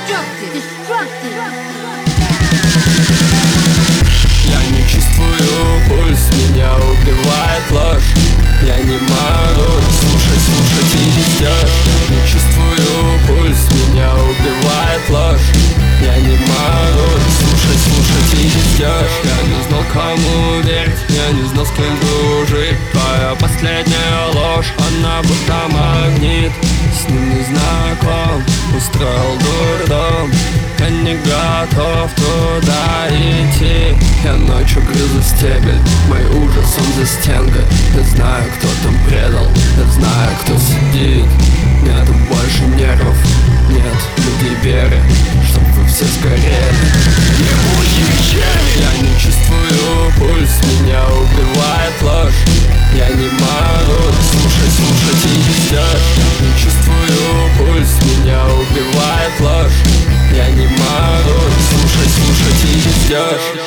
Я не чувствую пульс, меня убивает ложь. Я не могу слушать и вездешь. Я не чувствую пульс, меня убивает ложь. Я не могу слушать и вездешь. Я не знал, кому верить, я не знал, с кем дружить. Твоя последняя ложь, она будто магнит. С ним не знаком, устроил дурдом. Я не готов туда идти. Я ночью грызу стебель, мой ужас, он за стенкой. Я знаю, кто там предал, я знаю, кто сидит. Нет больше нервов, нет людей веры, чтоб вы все сгорели. Я не чувствую пульс, меня убивает ложь. Я не могу слушать и вездешь. Я не чувствую пульс, меня убивает ложь. Я не могу слушать и вездешь.